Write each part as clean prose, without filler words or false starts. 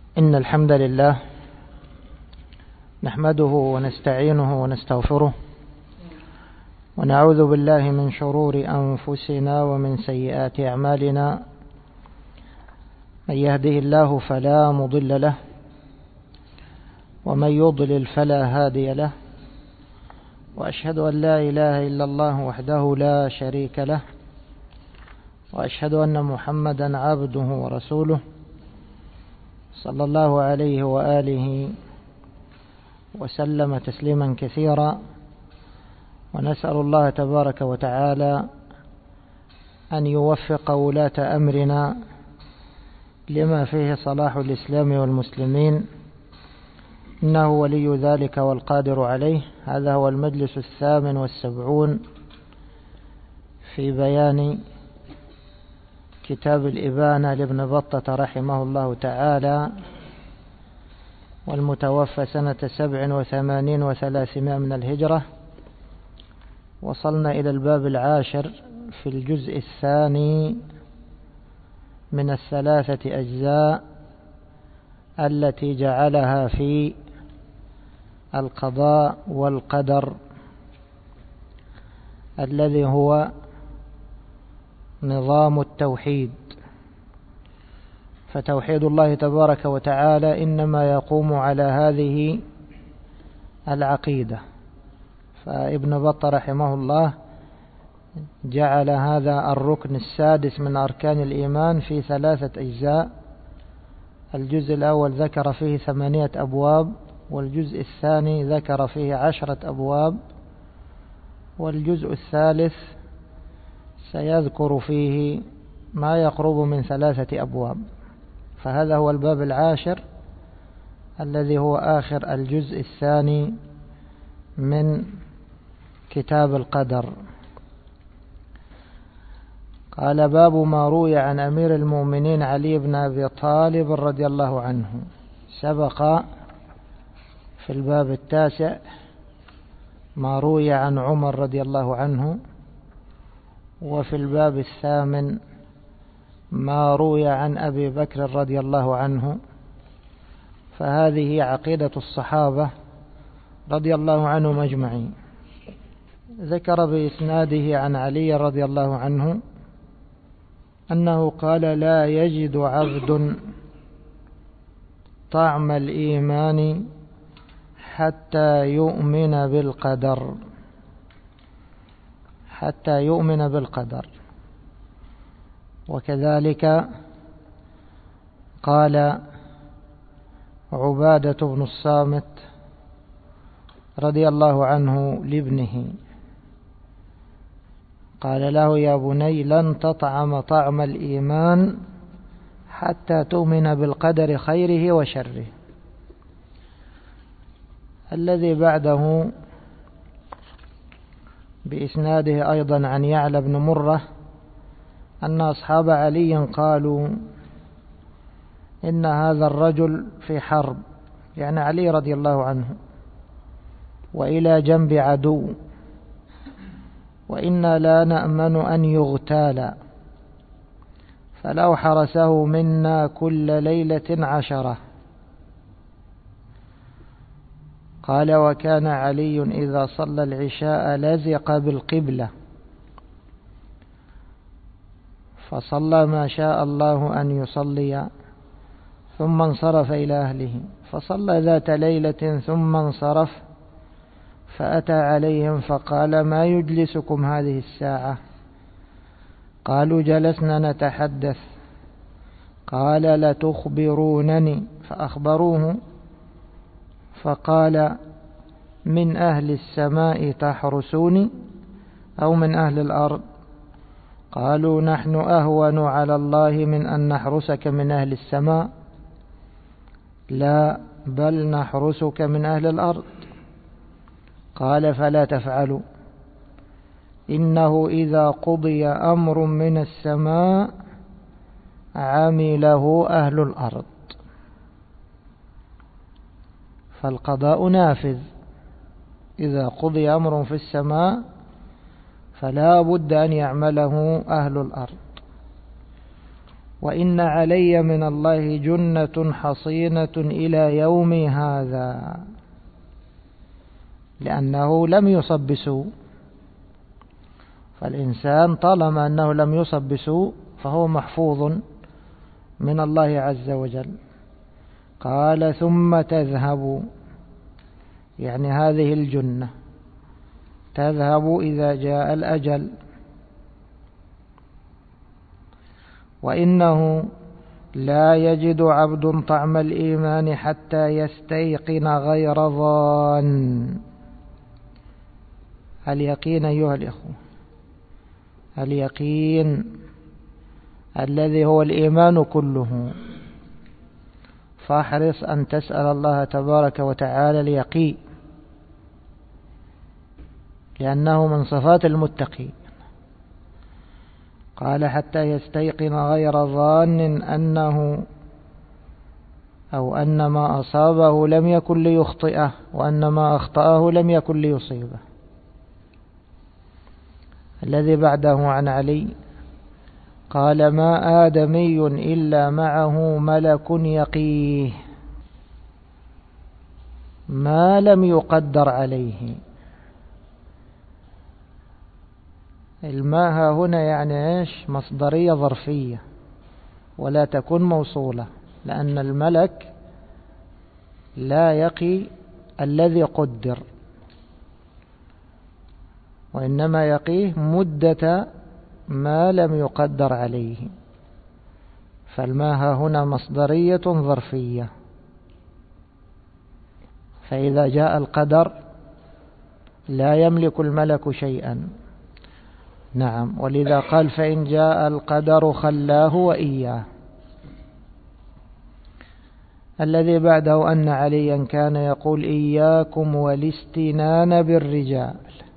إن الحمد لله نحمده ونستعينه ونستغفره ونعوذ بالله من شرور أنفسنا ومن سيئات أعمالنا. من يهده الله فلا مضل له ومن يضلل فلا هادي له، وأشهد أن لا إله إلا الله وحده لا شريك له، وأشهد أن محمدا عبده ورسوله صلى الله عليه وآله وسلم تسليما كثيرا. ونسأل الله تبارك وتعالى أن يوفق ولاة أمرنا لما فيه صلاح الإسلام والمسلمين، إنه ولي ذلك والقادر عليه. هذا هو المجلس 78 في بيان كتاب الإبانة لابن بطة رحمه الله تعالى، والمتوفى سنة 87 و300 من الهجرة. وصلنا إلى الباب 10 في الجزء الثاني من 3 أجزاء التي جعلها في القضاء والقدر، الذي هو نظام التوحيد. فتوحيد الله تبارك وتعالى إنما يقوم على هذه العقيدة. فابن بطة رحمه الله جعل هذا الركن السادس من أركان الإيمان في 3 أجزاء. الجزء الأول ذكر فيه 8 أبواب، والجزء الثاني ذكر فيه 10 أبواب، والجزء الثالث سيذكر فيه ما يقرب من 3 أبواب. فهذا هو الباب 10 الذي هو آخر الجزء الثاني من كتاب القدر. قال: باب ما روي عن أمير المؤمنين علي بن أبي طالب رضي الله عنه. سبق في الباب 9 ما روي عن عمر رضي الله عنه، وفي الباب 8 ما روي عن أبي بكر رضي الله عنه. فهذه عقيدة الصحابة رضي الله عنهم أجمعين. ذكر بإسناده عن علي رضي الله عنه أنه قال: لا يجد عبد طعم الإيمان حتى يؤمن بالقدر، حتى يؤمن بالقدر. وكذلك قال عبادة بن الصامت رضي الله عنه لابنه، قال له: يا بني لن تطعم طعم الإيمان حتى تؤمن بالقدر خيره وشره. الذي بعده بإسناده أيضا عن يعلى بن مرة أن أصحاب علي قالوا: إن هذا الرجل في حرب، يعني علي رضي الله عنه، وإلى جنب عدو، وإنا لا نأمن أن يغتال، فلو حرسه منا كل ليلة 10. قال: وكان علي إذا صلى العشاء لزق بالقبلة، فصلى ما شاء الله أن يصلي ثم انصرف إلى أهله. فصلى ذات ليلة ثم انصرف، فأتى عليهم فقال: ما يجلسكم هذه الساعة؟ قالوا: جلسنا نتحدث. قال: لتخبرونني. فأخبروه، فقال: من أهل السماء تحرسوني أو من أهل الأرض؟ قالوا: نحن أهون على الله من أن نحرسك من أهل السماء. لا، بل نحرسك من أهل الأرض. قال: فلا تفعلوا، إنه إذا قضي أمر من السماء عمله أهل الأرض. فالقضاء نافذ، إذا قضي أمر في السماء فلا بد أن يعمله أهل الأرض. وإن علي من الله جنة حصينة إلى يوم هذا، لأنه لم يصب بسوء. فالإنسان طالما أنه لم يصب بسوء فهو محفوظ من الله عز وجل. قال ثم تذهب، يعني هذه الجنة تذهب إذا جاء الأجل. وإنه لا يجد عبد طعم الإيمان حتى يستيقن غير ظان. اليقين أيها الإخوة، اليقين الذي هو الإيمان كله. فاحرص أن تسأل الله تبارك وتعالى اليقين، لأنه من صفات المتقين. قال حتى يستيقن غير ظان أنه أو أن ما أصابه لم يكن ليخطئه، وأن ما أخطأه لم يكن ليصيبه. الذي بعده عن علي قال ما آدمي إلا معه ملك يقيه ما لم يقدر عليه. الماء هنا يعني إيش؟ مصدرية ظرفية ولا تكون موصولة، لأن الملك لا يقي الذي قدر، وإنما يقيه مدة ما لم يقدر عليه. فالماء هنا مصدرية ظرفية، فإذا جاء القدر لا يملك الملك شيئا. نعم، ولذا قال فإن جاء القدر خلاه وإياه. الذي بعده أن عليا كان يقول إياكم والاستنان بالرجال.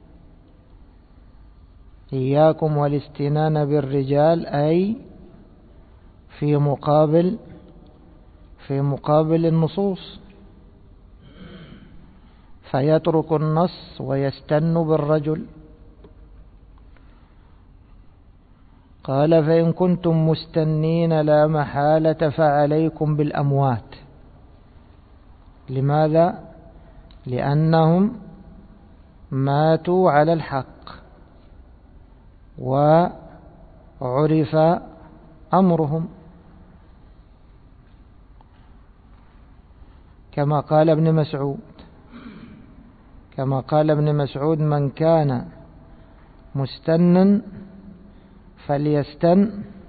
إياكم والاستنان بالرجال أي في مقابل النصوص، فيترك النص ويستن بالرجل. قال فإن كنتم مستنين لا محالة فعليكم بالأموات. لماذا؟ لأنهم ماتوا على الحق وعرف أمرهم، كما قال ابن مسعود من كان مستنا فليستن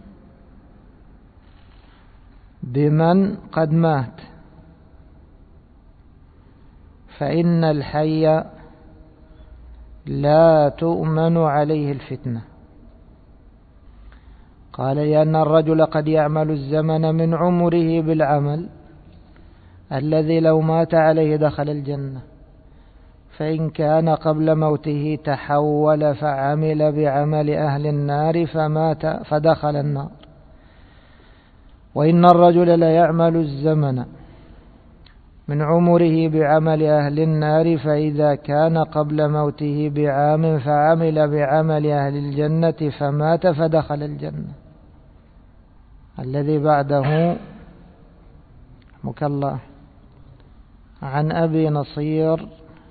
بمن قد مات، فإن الحي لا تؤمن عليه الفتنة. قال لأن الرجل قد يعمل الزمن من عمره بالعمل الذي لو مات عليه دخل الجنة، فإن كان قبل موته تحول فعمل بعمل أهل النار فمات فدخل النار. وإن الرجل لا يعمل الزمن من عمره بعمل أهل النار، فإذا كان قبل موته بعام فعمل بعمل أهل الجنة فمات فدخل الجنة. الذي بعده مكلا عن أبي نصير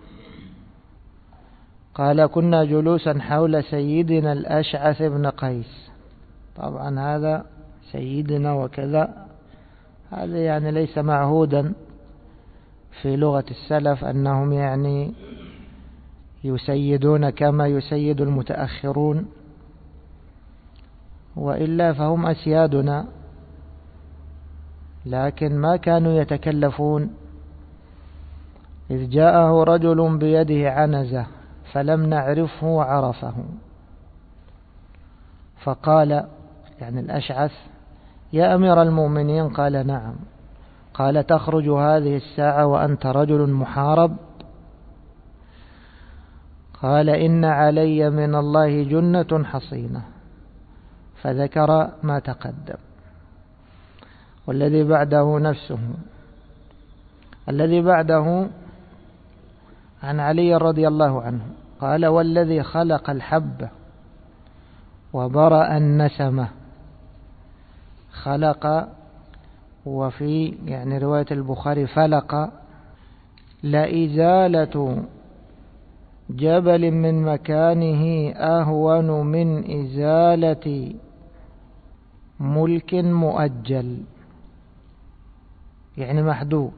قال كنا جلوسا حول سيدنا الأشعث بن قيس. طبعا هذا سيدنا وكذا، هذا يعني ليس معهودا في لغة السلف أنهم يعني يسيدون كما يسيد المتأخرون، وإلا فهم أسيادنا، لكن ما كانوا يتكلفون. إذ جاءه رجل بيده عنزة فلم نعرفه وعرفه، فقال يعني الأشعث يا أمير المؤمنين، قال نعم. قال تخرج هذه الساعة وأنت رجل محارب؟ قال إن علي من الله جنة حصينة، فذكر ما تقدم. والذي بعده نفسه، الذي بعده عن علي رضي الله عنه قال والذي خلق الحبة وبرأ النسمة خلق، وفي يعني رواية البخاري فلق، لإزالة جبل من مكانه أهون من إزالة ملك مؤجل، يعني محدود،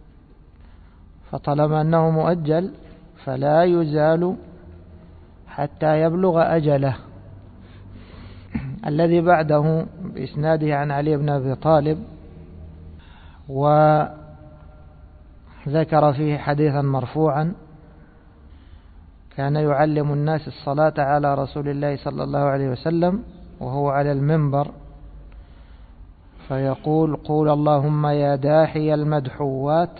فطالما أنه مؤجل فلا يزال حتى يبلغ أجله. الذي بعده بإسناده عن علي بن أبي طالب، وذكر فيه حديثا مرفوعا: كان يعلم الناس الصلاة على رسول الله صلى الله عليه وسلم وهو على المنبر فيقول: قول اللهم يا داحي المدحوات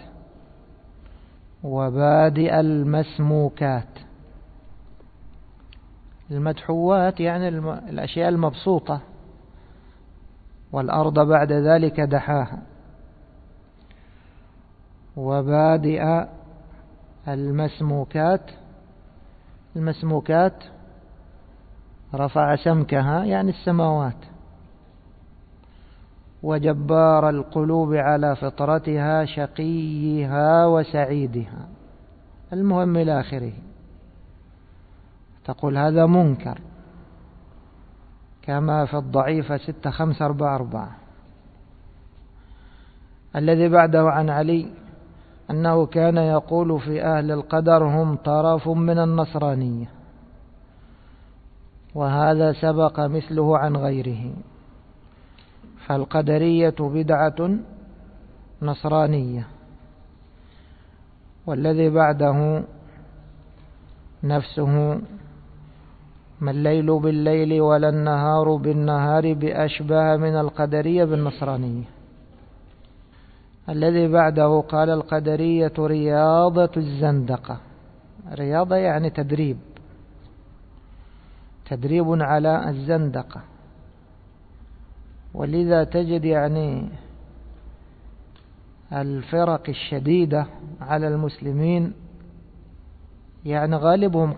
وبادئ المسموكات. المدحوات يعني الأشياء المبسوطة، والأرض بعد ذلك دحاها. وبادئ المسموكات، المسموكات رفع سمكها يعني السماوات. وجبار القلوب على فطرتها شقيها وسعيدها، المهم إلى آخره. تقول هذا منكر، كما في الضعيفة 6544. الذي بعده عن علي أنه كان يقول في أهل القدر: هم طرف من النصرانية، وهذا سبق مثله عن غيره، فالقدرية بدعة نصرانية. والذي بعده نفسه: ما الليل بالليل ولا النهار بالنهار بأشبه من القدرية بالنصرانية. الذي بعده قال: القدرية رياضة الزندقة. رياضة يعني تدريب على الزندقة. ولذا تجد يعني الفرق الشديدة على المسلمين يعني غالبهم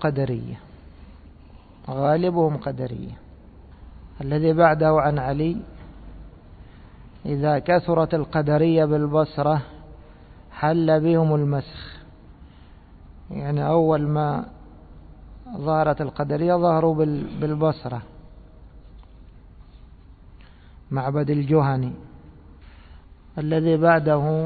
قدرية. الذي بعده عن علي: إذا كثرت القدرية بالبصرة حل بهم المسخ. يعني أول ما ظهرت القدرية ظهروا بالبصرة، معبد الجهني. الذي بعده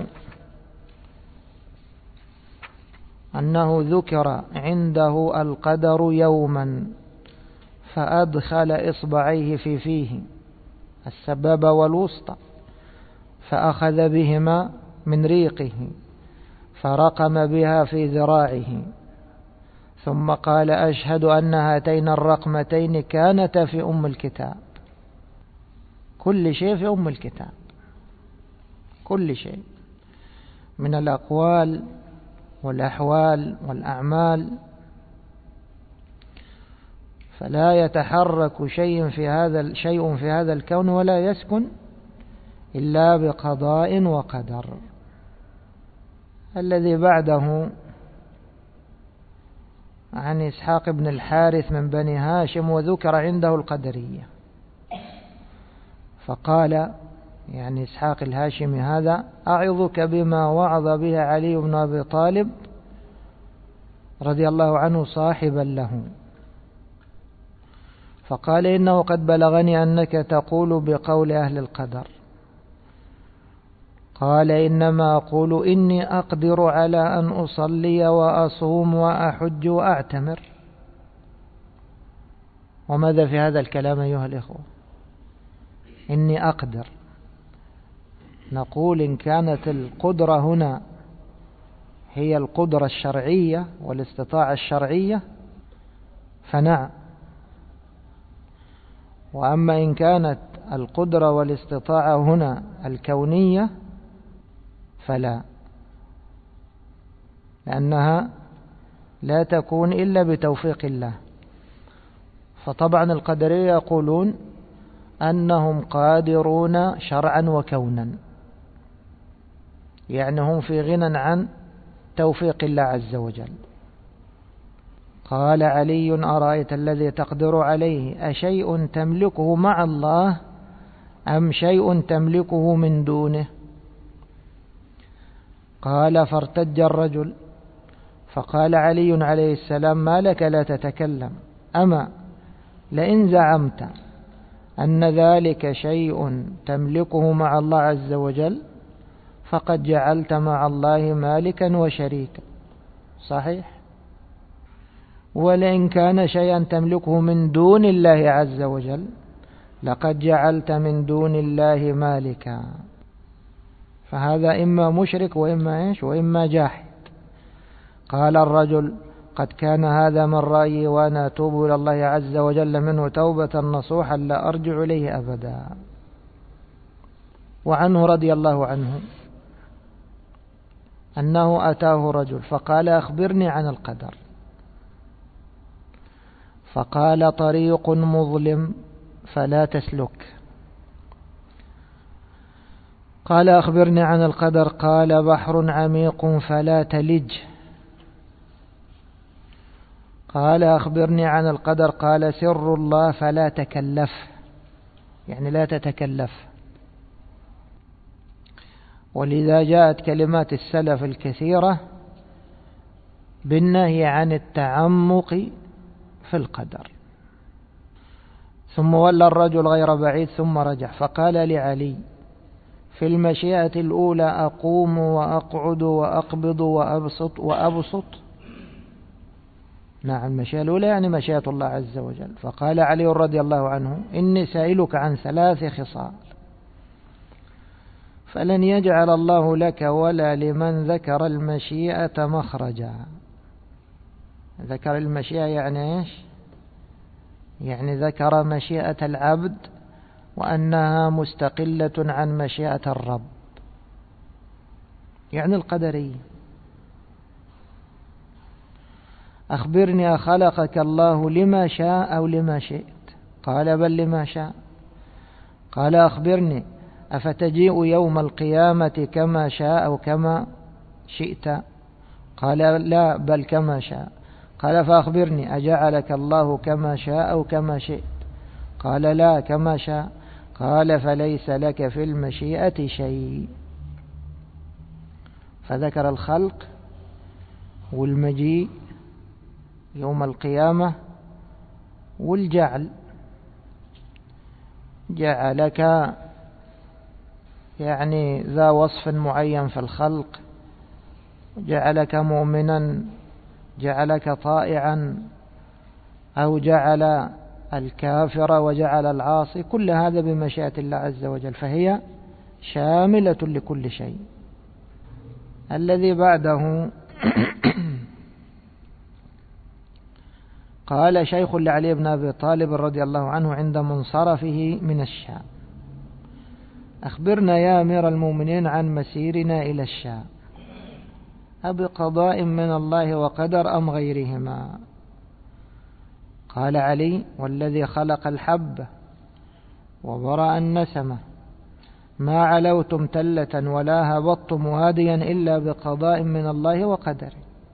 أنه ذكر عنده القدر يوما فأدخل إصبعيه في فيه، السبابة والوسطى، فأخذ بهما من ريقه فرقم بها في ذراعه، ثم قال: أشهد أن هاتين الرقمتين كانتا في أم الكتاب. كل شيء في أم الكتاب، كل شيء من الأقوال والأحوال والأعمال. فلا يتحرك شيء في هذا الكون ولا يسكن إلا بقضاء وقدر. الذي بعده عن إسحاق بن الحارث من بني هاشم، وذكر عنده القدرية، فقال يعني إسحاق الهاشمي هذا: أعظك بما وعظ به علي بن أبي طالب رضي الله عنه صاحبا له. فقال: إنه قد بلغني أنك تقول بقول أهل القدر. قال: إنما أقول إني أقدر على أن أصلي وأصوم وأحج وأعتمر. وماذا في هذا الكلام أيها الإخوة؟ إني أقدر. نقول إن كانت القدرة هنا هي القدرة الشرعية والاستطاعة الشرعية فنعم، وأما إن كانت القدرة والاستطاعة هنا الكونية فلا، لأنها لا تكون إلا بتوفيق الله. فطبعا القدرية يقولون أنهم قادرون شرعا وكونا، يعني هم في غنى عن توفيق الله عز وجل. قال علي: أرأيت الذي تقدر عليه أشيء تملكه مع الله أم شيء تملكه من دونه؟ قال: فارتج الرجل، فقال علي عليه السلام: ما لك لا تتكلم؟ أما لئن زعمت أن ذلك شيء تملكه مع الله عز وجل فقد جعلت مع الله مالكا وشريكا. صحيح. ولئن كان شيئا تملكه من دون الله عز وجل لقد جعلت من دون الله مالكا. فهذا إما مشرك وإما جاحد. قال الرجل: قد كان هذا من رأيي وأنا أتوب إلى الله عز وجل منه توبة نصوحا لا أرجع إليه أبدا. وعنه رضي الله عنه أنه أتاه رجل فقال: أخبرني عن القدر. فقال: طريق مظلم فلا تسلك. قال: أخبرني عن القدر. قال: بحر عميق فلا تلج. قال: أخبرني عن القدر. قال: سر الله فلا تكلف، يعني لا تتكلف. ولذا جاءت كلمات السلف الكثيرة بالنهي عن التعمق في القدر. ثم ولى الرجل غير بعيد ثم رجع فقال لعلي: في المشيئة الأولى أقوم وأقعد وأقبض وأبسط. نعم، المشيئة الأولى يعني مشيئة الله عز وجل. فقال علي رضي الله عنه: إني سائلك عن 3 خصال فلن يجعل الله لك ولا لمن ذكر المشيئة مخرجا. ذكر المشيئة يعني إيش؟ يعني ذكر مشيئة العبد وأنها مستقلة عن مشيئة الرب، يعني القدرية. أخبرني أخلقك الله لما شاء أو لما شئت؟ قال: بل لما شاء. قال: أخبرني أفتجيء يوم القيامة كما شاء أو كما شئت؟ قال: لا، بل كما شاء. قال: فأخبرني أجعلك الله كما شاء أو كما شئت؟ قال: لا، كما شاء. قال: فليس لك في المشيئة شيء. فذكر الخلق والمجيء يوم القيامة والجعل. جعلك يعني ذا وصف معين في الخلق، جعلك مؤمنا، جعلك طائعا، أو جعل الكافر وجعل العاصي. كل هذا بمشيئة الله عز وجل، فهي شاملة لكل شيء. الذي بعده قال شيخ لعلي بن أبي طالب رضي الله عنه عند منصرفه من الشام: أخبرنا يا أمير المؤمنين عن مسيرنا إلى الشام، أبقضاء من الله وقدر أم غيرهما؟ قال علي: والذي خلق الحبة وبرأ النسمة ما علوتم تلة ولا هبطتم واديا إلا بقضاء من الله وقدر.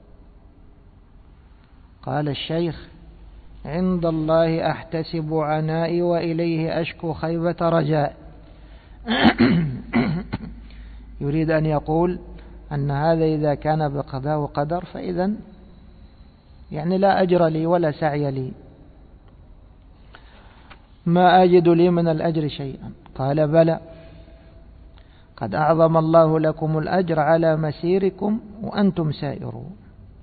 قال الشيخ: عند الله أحتسب عنائي وإليه أشكو خيبة رجاء. يريد أن يقول أن هذا إذا كان بقضاء وقدر فإذا يعني لا أجر لي ولا سعي لي، ما أجد لي من الأجر شيئا. قال: بلى، قد أعظم الله لكم الأجر على مسيركم وأنتم سائرون،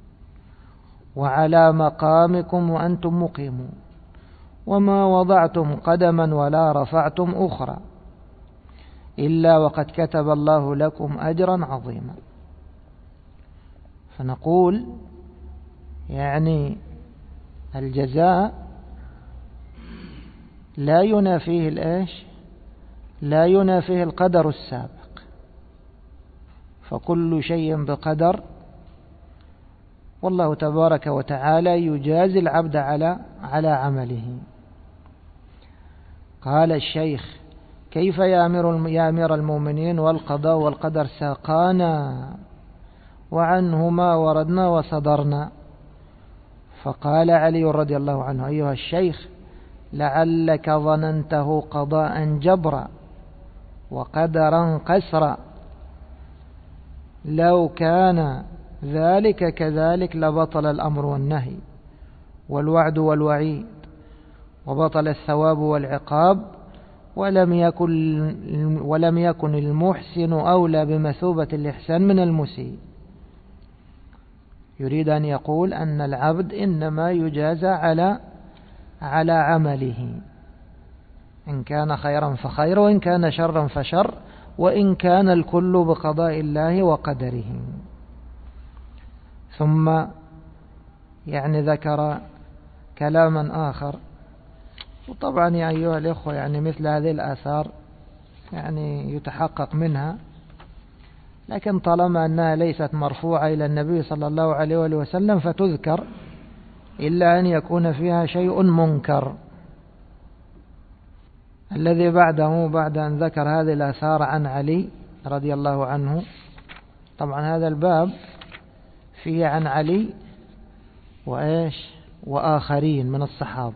وعلى مقامكم وأنتم مقيمون، وما وضعتم قدما ولا رفعتم أخرى إلا وقد كتب الله لكم أجرا عظيما. فنقول يعني الجزاء لا ينافيه الإيش؟ لا ينافيه القدر السابق، فكل شيء بقدر، والله تبارك وتعالى يجازي العبد على عمله. قال الشيخ: كيف يا أمير المؤمنين والقضاء والقدر ساقانا وعنهما وردنا وصدرنا؟ فقال علي رضي الله عنه: أيها الشيخ، لعلك ظننته قضاء جبرا وقدرا قسرا، لو كان ذلك كذلك لبطل الأمر والنهي والوعد والوعيد، وبطل الثواب والعقاب، ولم يكن المحسن أولى بمثوبة الإحسان من المسيء. يريد أن يقول أن العبد إنما يجازى على عمله، إن كان خيرا فخير، وإن كان شرا فشر، وإن كان الكل بقضاء الله وقدره. ثم ذكر كلاما آخر، وطبعا يا أيها الإخوة مثل هذه الآثار يتحقق منها، لكن طالما أنها ليست مرفوعة إلى النبي صلى الله عليه وآله وسلم فتذكر، إلا أن يكون فيها شيء منكر. الذي بعده، بعد أن ذكر هذه الآثار عن علي رضي الله عنه، طبعا هذا الباب فيه عن علي وآخرين من الصحابة.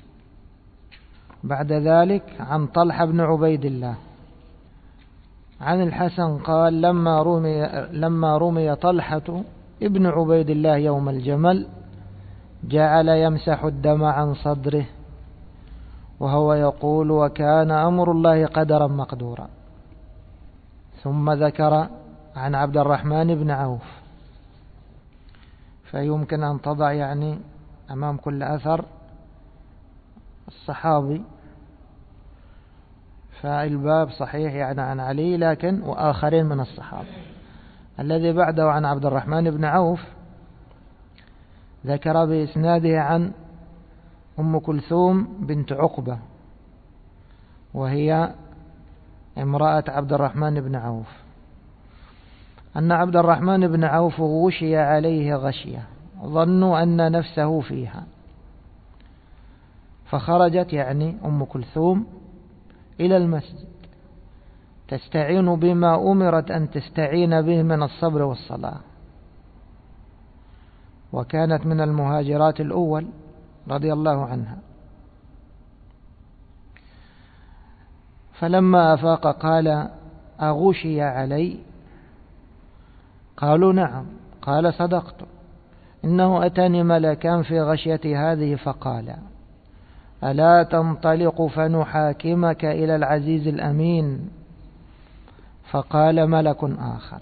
بعد ذلك عن طلحة بن عبيد الله عن الحسن قال: لما رمي طلحة ابن عبيد الله يوم الجمل جعل يمسح الدم عن صدره وهو يقول: وكان أمر الله قدرا مقدورا. ثم ذكر عن عبد الرحمن بن عوف. فيمكن أن تضع أمام كل أثر الصحابي، فالباب صحيح عن علي، لكن وآخرين من الصحابة. الذي بعده عن عبد الرحمن بن عوف ذكر بإسناده عن أم كلثوم بنت عقبة، وهي امرأة عبد الرحمن بن عوف، أن عبد الرحمن بن عوف غشي عليه غشية، ظنوا أن نفسه فيها، فخرجت أم كلثوم إلى المسجد تستعين بما أمرت أن تستعين به من الصبر والصلاة، وكانت من المهاجرات الأول رضي الله عنها. فلما أفاق قال: أغشي علي؟ قالوا: نعم. قال: صدقت، إنه أتاني ملكان في غشيتي هذه فقال: ألا تنطلق فنحاكمك إلى العزيز الأمين؟ فقال ملك آخر: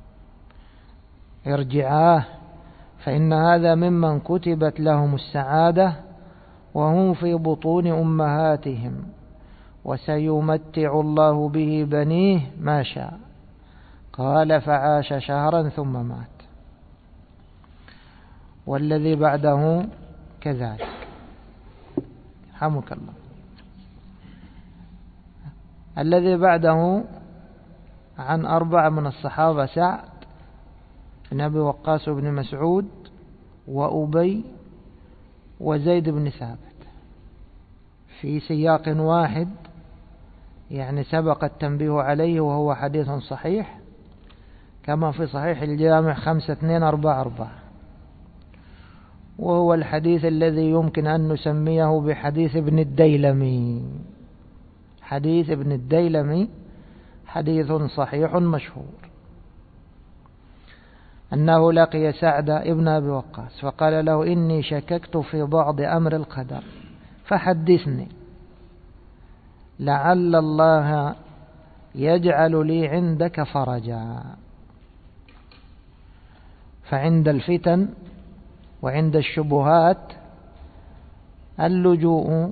ارجعاه، فإن هذا ممن كتبت لهم السعادة وهم في بطون أمهاتهم، وسيمتع الله به بنيه ما شاء. قال: فعاش شهرا ثم مات. والذي بعده كذلك، رحمك الله. الذي بعده عن 4 من الصحابة: سعد بن أبي وقاص بن مسعود وأبي وزيد بن ثابت، في سياق واحد سبق التنبيه عليه، وهو حديث صحيح كما في صحيح الجامع 5244، وهو الحديث الذي يمكن أن نسميه بحديث ابن الديلمي. حديث ابن الديلمي حديث صحيح مشهور، أنه لقي سعد ابن أبي وقاص فقال له: إني شككت في بعض أمر القدر فحدثني، لعل الله يجعل لي عندك فرجا. فعند الفتن وعند الشبهات اللجوء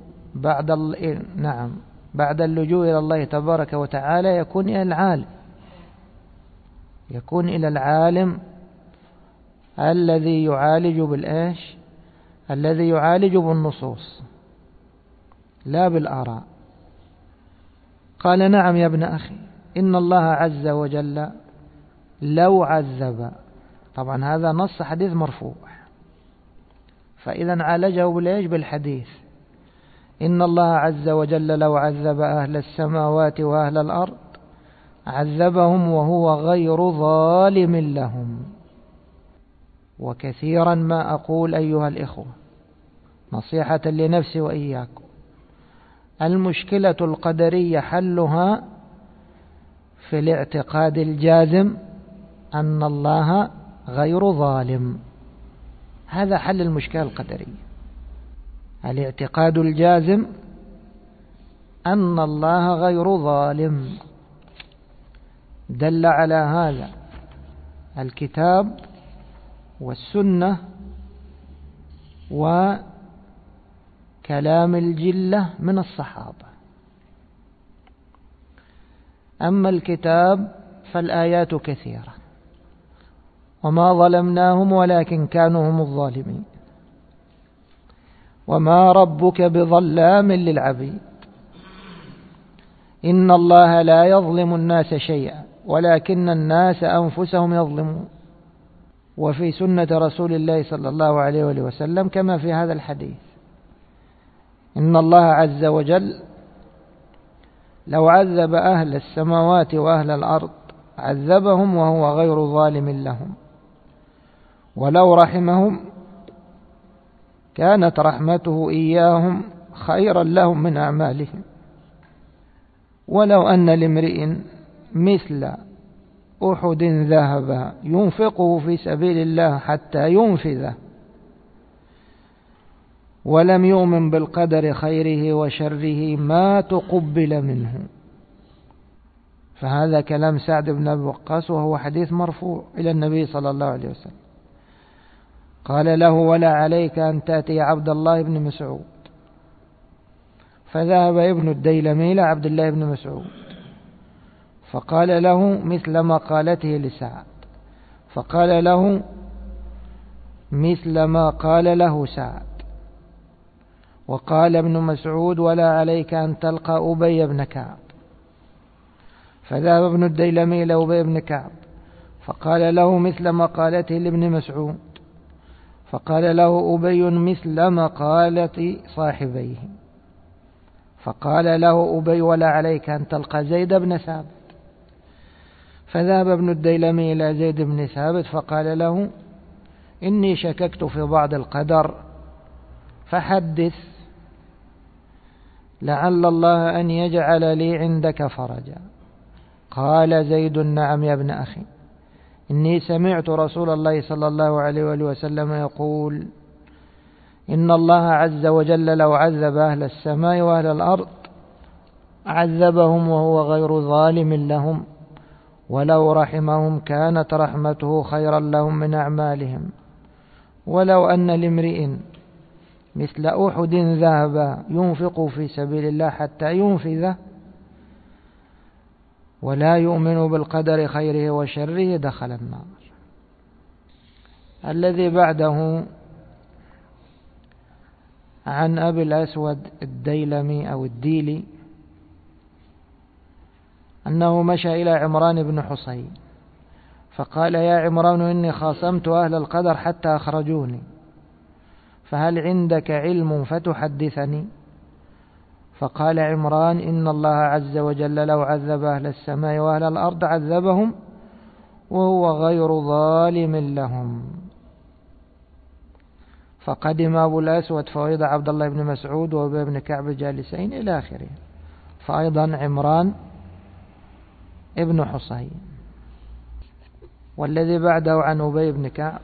بعد اللجوء إلى الله تبارك وتعالى يكون إلى العالم الذي يعالج بالنصوص لا بالآراء. قال: نعم يا ابن أخي، إن الله عز وجل لو عذب، طبعا هذا نص حديث مرفوع، فإذا عالجه بالحديث: إن الله عز وجل لو عذب أهل السماوات وأهل الأرض عذبهم وهو غير ظالم لهم. وكثيرا ما أقول أيها الإخوة نصيحة لنفسي وإياكم: المشكلة القدرية حلها في الاعتقاد الجازم أن الله غير ظالم. هذا حل المشكلة القدرية، الاعتقاد الجازم أن الله غير ظالم. دل على هذا الكتاب والسنة وكلام الجلة من الصحابة. أما الكتاب فالآيات كثيرة، وما ظلمناهم ولكن كانوا هم الظالمين، وما ربك بظلام للعبيد، إن الله لا يظلم الناس شيئا ولكن الناس أنفسهم يظلمون. وفي سنة رسول الله صلى الله عليه وسلم كما في هذا الحديث، إن الله عز وجل لو عذب أهل السماوات وأهل الأرض عذبهم وهو غير ظالم لهم، ولو رحمهم كانت رحمته إياهم خيرا لهم من أعمالهم، ولو أن لامرئ مثل أحد ذهب ينفقه في سبيل الله حتى ينفذه ولم يؤمن بالقدر خيره وشره ما تقبل منه. فهذا كلام سعد بن أبي وقاص، وهو حديث مرفوع إلى النبي صلى الله عليه وسلم. قال له: ولا عليك أن تأتي عبد الله بن مسعود. فذهب ابن الديلمي إلى عبد الله بن مسعود فقال له مثل ما قالته لسعد، فقال له مثل ما قال له سعد. وقال ابن مسعود: ولا عليك أن تلقى أبي بن كعب. فذهب ابن الديلمي إلى أبي بن كعب فقال له مثل ما قالته لابن مسعود، فقال له أبي مثل مقالة صاحبيه. فقال له أبي: ولا عليك أن تلقى زيد بن ثابت. فذهب ابن الديلمي إلى زيد بن ثابت فقال له: إني شككت في بعض القدر فحدث لعل الله أن يجعل لي عندك فرجا. قال زيد: نعم يا ابن أخي، إني سمعت رسول الله صلى الله عليه وسلم يقول: إن الله عز وجل لو عذب أهل السماء وأهل الأرض عذبهم وهو غير ظالم لهم، ولو رحمهم كانت رحمته خيرا لهم من أعمالهم، ولو أن لامرئ مثل أحد ذهب ينفق في سبيل الله حتى ينفذه ولا يؤمن بالقدر خيره وشره دخل النار. الذي بعده عن أبي الأسود الديلمي أو الديلي أنه مشى إلى عمران بن حصين فقال: يا عمران، إني خاصمت أهل القدر حتى أخرجوني، فهل عندك علم فتحدثني؟ فقال عمران: إن الله عز وجل لو عذب أهل السماء وأهل الأرض عذبهم وهو غير ظالم لهم. فقدم أبو الأسود فوجد عبد الله بن مسعود وأبي بن كعب جالسين إلى آخره، فأيضا عمران ابن حصين. والذي بعده عن أبي بن كعب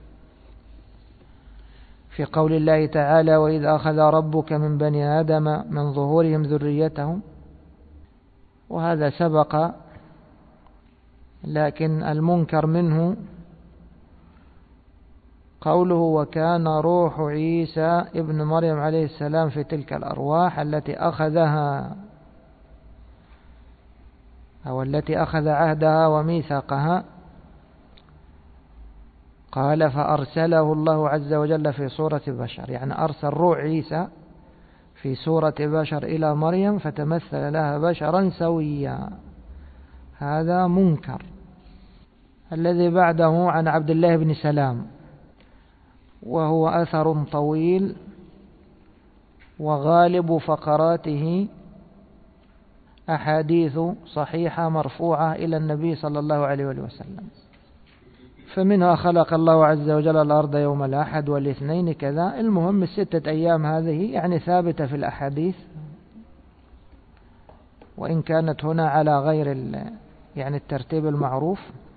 في قول الله تعالى: وإذ أخذ ربك من بني آدم من ظهورهم ذريتهم. وهذا سبق، لكن المنكر منه قوله: وكان روح عيسى ابن مريم عليه السلام في تلك الأرواح التي أخذها أو التي أخذ عهدها وميثاقها. قال: فأرسله الله عز وجل في صورة بشر، يعني أرسل روح عيسى في صورة بشر إلى مريم فتمثل لها بشرا سويا. هذا منكر. الذي بعده عن عبد الله بن سلام، وهو أثر طويل وغالب فقراته أحاديث صحيحة مرفوعة إلى النبي صلى الله عليه وسلم. فمنها: خلق الله عز وجل الأرض يوم الأحد والاثنين كذا. المهم 6 أيام هذه يعني ثابتة في الأحاديث، وإن كانت هنا على غير يعني الترتيب المعروف.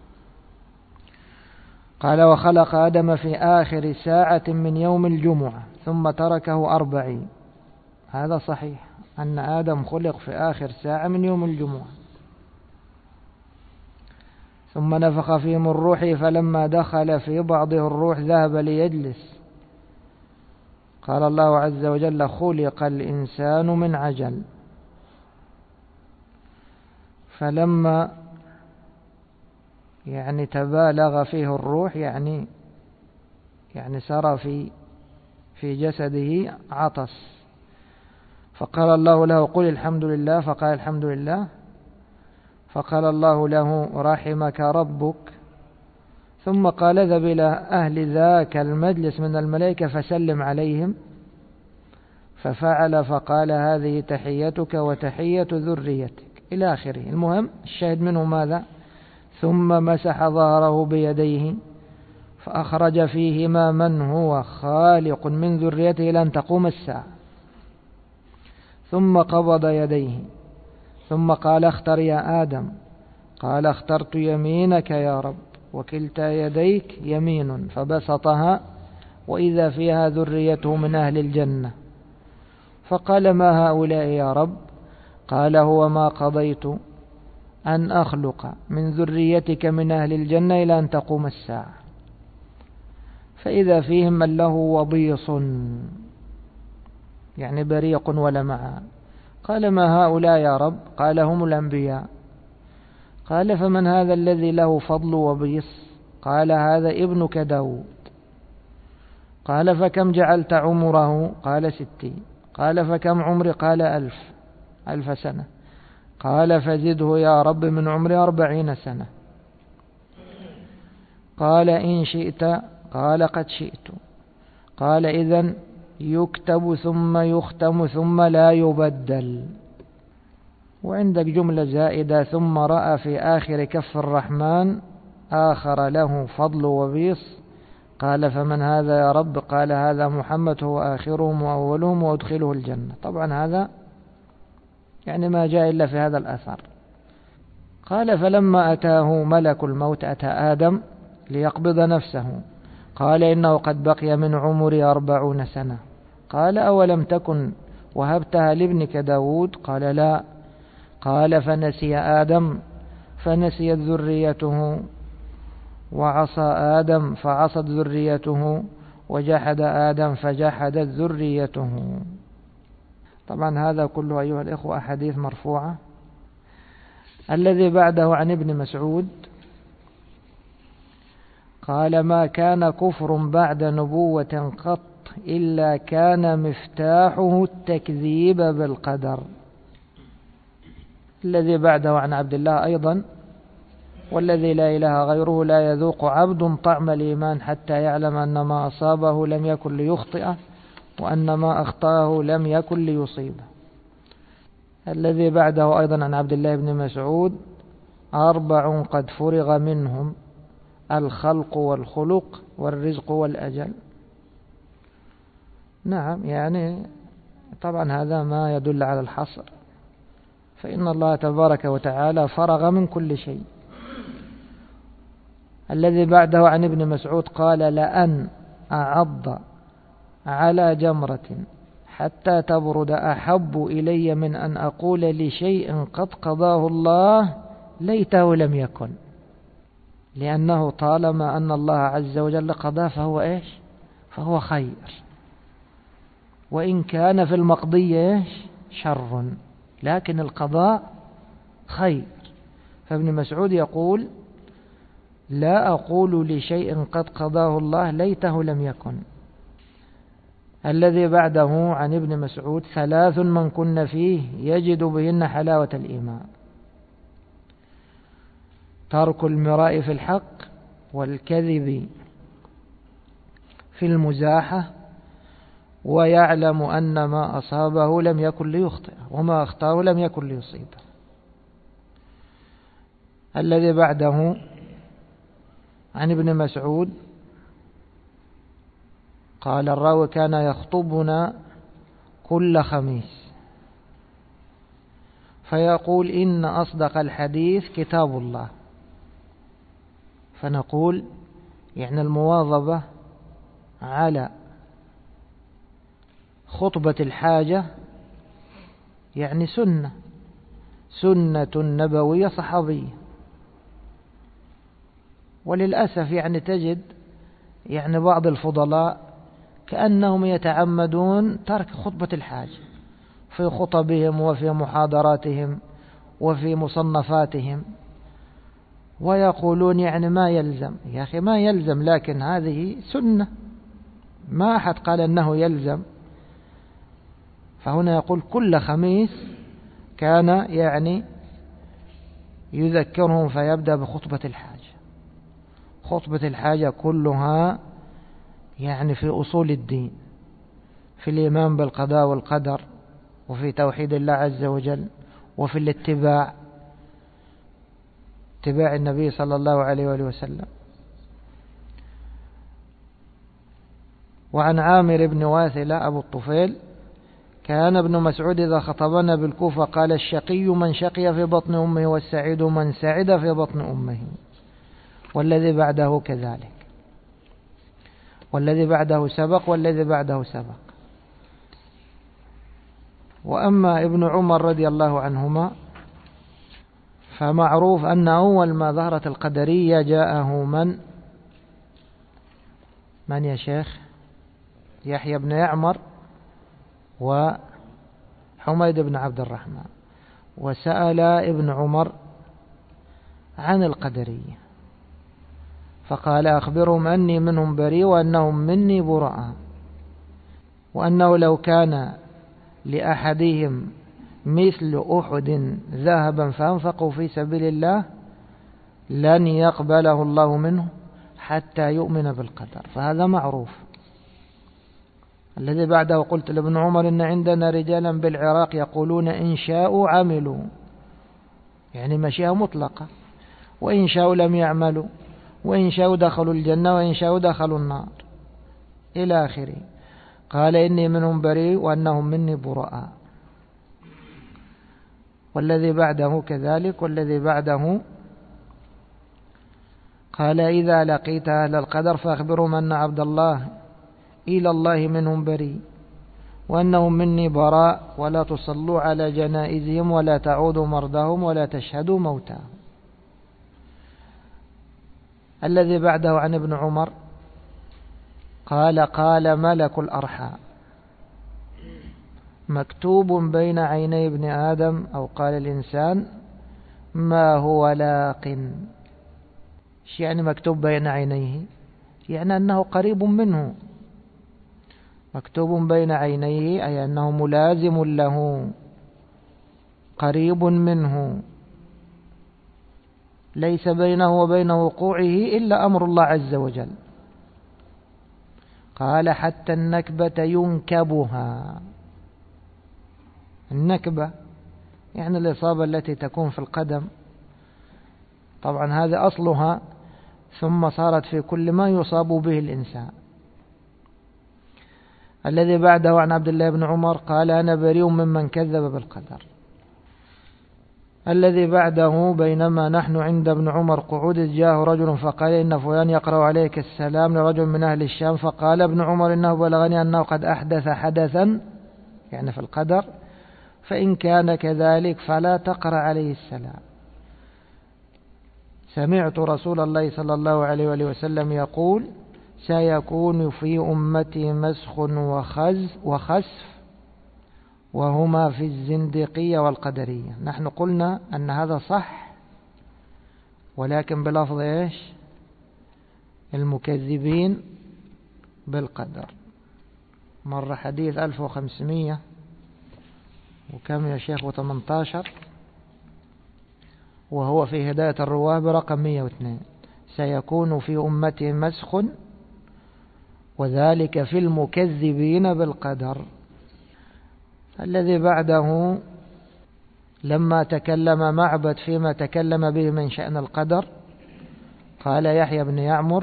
قال وخلق آدم في آخر ساعة من يوم الجمعة ثم تركه 40. هذا صحيح أن آدم خلق في آخر ساعة من يوم الجمعة. ثم نفخ فيه من روحه فلما دخل في بعضه الروح ذهب ليجلس. قال الله عز وجل خلق الإنسان من عجل. فلما يعني تبالغ فيه الروح يعني سرى في جسده عطس، فقال الله له قل الحمد لله، فقال الحمد لله. فقال الله له رحمك ربك، ثم قال اذهب إلى أهل ذاك المجلس من الملائكة فسلم عليهم، ففعل فقال هذه تحيتك وتحية ذريتك إلى آخره. المهم الشاهد منه ماذا؟ ثم مسح ظهره بيديه فأخرج فيهما من هو خالق من ذريته لن تقوم الساعة، ثم قبض يديه ثم قال اختر يا آدم، قال اخترت يمينك يا رب، وكلتا يديك يمين، فبسطها وإذا فيها ذريته من أهل الجنة. فقال ما هؤلاء يا رب؟ قال هو ما قضيت أن أخلق من ذريتك من أهل الجنة إلى أن تقوم الساعة، فإذا فيهم من له وبيص يعني بريق ولمعان. قال ما هؤلاء يا رب؟ قال هم الأنبياء. قال فمن هذا الذي له فضل وبيص؟ قال هذا ابنك داود. قال فكم جعلت عمره؟ قال 60. قال فكم عمري؟ قال 1000 سنة. قال فزده يا رب من عمري 40 سنة. قال إن شئت؟ قال قد شئت. قال إذن يكتب ثم يختم ثم لا يبدل. وعندك جملة زائدة ثم رأى في آخر كف الرحمن آخر له فضل وبيص. قال فمن هذا يا رب؟ قال هذا محمد هو آخرهم وأولهم وأدخله الجنة. طبعا هذا يعني ما جاء إلا في هذا الأثر. قال فلما أتاه ملك الموت أتى آدم ليقبض نفسه، قال إنه قد بقي من عمري 40 سنة. قال أولم تكن وهبتها لابنك داود؟ قال لا. قال فنسي آدم فنسيت ذريته، وعصى آدم فعصت ذريته، وجحد آدم فجحدت ذريته. طبعا هذا كله أيها الإخوة أحاديث مرفوعة. الذي بعده عن ابن مسعود قال ما كان كفر بعد نبوة قط إلا كان مفتاحه التكذيب بالقدر. الذي بعده عن عبد الله أيضا والذي لا إله غيره لا يذوق عبد طعم الإيمان حتى يعلم أن ما أصابه لم يكن ليخطئه وأن ما أخطأه لم يكن ليصيبه. الذي بعده أيضا عن عبد الله بن مسعود 4 قد فرغ منهم الخلق والخلق والرزق والأجل. نعم يعني طبعا هذا ما يدل على الحصر، فإن الله تبارك وتعالى فرغ من كل شيء. الذي بعده عن ابن مسعود قال لأن أعض على جمرة حتى تبرد أحب إلي من أن أقول لشيء قد قضاه الله ليته لم يكن، لأنه طالما أن الله عز وجل قضاه فهو إيش؟ فهو خير، وإن كان في المقضية إيش؟ شر، لكن القضاء خير. فابن مسعود يقول لا أقول لشيء قد قضاه الله ليته لم يكن. الذي بعده عن ابن مسعود 3 من كن فيه يجد بهن حلاوة الإيمان: ترك المراء في الحق، والكذب في المزاحة، ويعلم أن ما أصابه لم يكن ليخطئ وما أخطأه لم يكن ليصيبه. الذي بعده عن ابن مسعود قال الراوي كان يخطبنا كل خميس، فيقول إن أصدق الحديث كتاب الله، فنقول يعني المواظبة على خطبة الحاجة يعني سنة نبوية صحابية. وللأسف يعني تجد يعني بعض الفضلاء كأنهم يتعمدون ترك خطبة الحاجة في خطبهم وفي محاضراتهم وفي مصنفاتهم، ويقولون يعني ما يلزم. يا أخي ما يلزم، لكن هذه سنة، ما أحد قال أنه يلزم. فهنا يقول كل خميس كان يعني يذكرهم فيبدأ بخطبة الحاجة. خطبة الحاجة كلها يعني في أصول الدين، في الإيمان بالقضاء والقدر، وفي توحيد الله عز وجل، وفي اتباع النبي صلى الله عليه وآله وسلم. وعن عامر بن واثلة أبو الطفيل: كان ابن مسعود إذا خطبنا بالكوفة قال: الشقي من شقي في بطن أمه، والسعيد من سعد في بطن أمه. والذي بعده كذلك، والذي بعده سبق، والذي بعده سبق. وأما ابن عمر رضي الله عنهما فمعروف أن أول ما ظهرت القدرية جاءه من يا شيخ؟ يحيى بن يعمر وحميد بن عبد الرحمن، وسأل ابن عمر عن القدرية فقال: أخبرهم أني منهم بريء وأنهم مني براء، وأنه لو كان لأحدهم مثل أحد ذهبا فأنفقوا في سبيل الله لن يقبله الله منه حتى يؤمن بالقدر. فهذا معروف. الذي بعده قلت لابن عمر: إن عندنا رجالا بالعراق يقولون إن شاءوا عملوا، يعني مشيئة مطلقة، وإن شاءوا لم يعملوا، وإن شاءوا دخلوا الجنة، وإن شاءوا دخلوا النار إلى آخره. قال: إني منهم بريء وأنهم مني براء. والذي بعده كذلك. والذي بعده قال: إذا لقيت أهل القدر فأخبرهم أن عبد الله إلى الله منهم بريء وأنهم مني براء، ولا تصلوا على جنائزهم ولا تعودوا مرضاهم ولا تشهدوا موتاهم. الذي بعده عن ابن عمر قال: قال ملك الأرحام مكتوب بين عيني ابن آدم، أو قال الإنسان: ما هو لاق. يعني مكتوب بين عينيه، يعني أنه قريب منه. مكتوب بين عينيه أي أنه ملازم له، قريب منه، ليس بينه وبين وقوعه إلا أمر الله عز وجل. قال: حتى النكبة ينكبها. النكبة يعني الإصابة التي تكون في القدم، طبعا هذا أصلها، ثم صارت في كل ما يصاب به الإنسان. الذي بعده عن عبد الله بن عمر قال: أنا بريء ممن كذب بالقدر. الذي بعده: بينما نحن عند ابن عمر قعود جاءه رجل فقال: إن فلان يقرأ عليك السلام، لرجل من أهل الشام. فقال ابن عمر: إنه بلغني أنه قد أحدث حدثا، يعني في القدر، فإن كان كذلك فلا تقرأ عليه السلام. سمعت رسول الله صلى الله عليه وآله وسلم يقول: سيكون في أمتي مسخ وخسف، وهما في الزندقية والقدرية. نحن قلنا أن هذا صح، ولكن بلفظ إيش؟ المكذبين بالقدر. مر حديث 1500 وكم يا شيخ؟ 18، وهو في هداية الرواه برقم 102: سيكون في أمتي مسخ، وذلك في المكذبين بالقدر. الذي بعده: لما تكلم معبد فيما تكلم به من شأن القدر قال يحيى بن يعمر،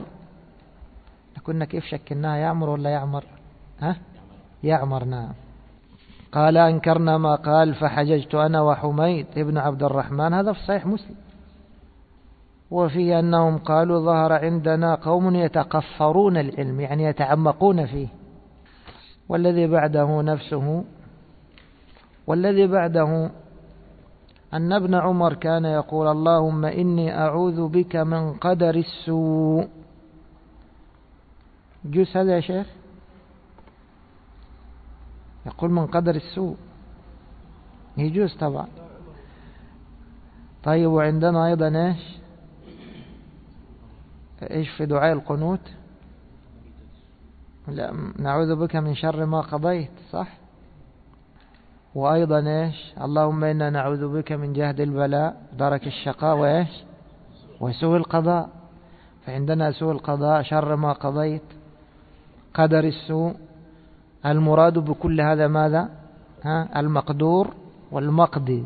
كنا كيف شكلناها، يعمر ولا يعمر؟ يعمر، نعم. قال أنكرنا ما قال فحججت أنا وحميد ابن عبد الرحمن، هذا في صحيح مسلم. وفيه أنهم قالوا ظهر عندنا قوم يتقفرون العلم، يعني يتعمقون فيه. والذي بعده أن ابن عمر كان يقول اللهم إني أعوذ بك من قدر السوء. يجوز هذا يا شيخ؟ يقول من قدر السوء يجوز طبعا. طيب وعندنا أيضا إيش في دعاء القنوت؟ لا، نعوذ بك من شر ما قضيت، صح؟ وأيضا اللهم إنا نعوذ بك من جهد البلاء، درك الشقاء وسوء القضاء. فعندنا سوء القضاء، شر ما قضيت، قدر السوء. المراد بكل هذا ماذا؟ المقدور والمقدي.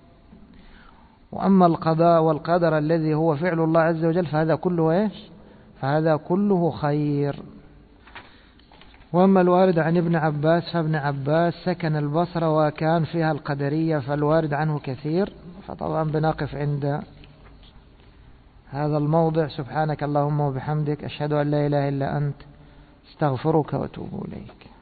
وأما القضاء والقدر الذي هو فعل الله عز وجل فهذا كله فهذا كله خير. وأما الوارد عن ابن عباس فابن عباس سكن البصرة وكان فيها القدرية، فالوارد عنه كثير. فطبعا بنقف عند هذا الموضع. سبحانك اللهم وبحمدك، أشهد أن لا إله إلا أنت، استغفرك وأتوب إليك.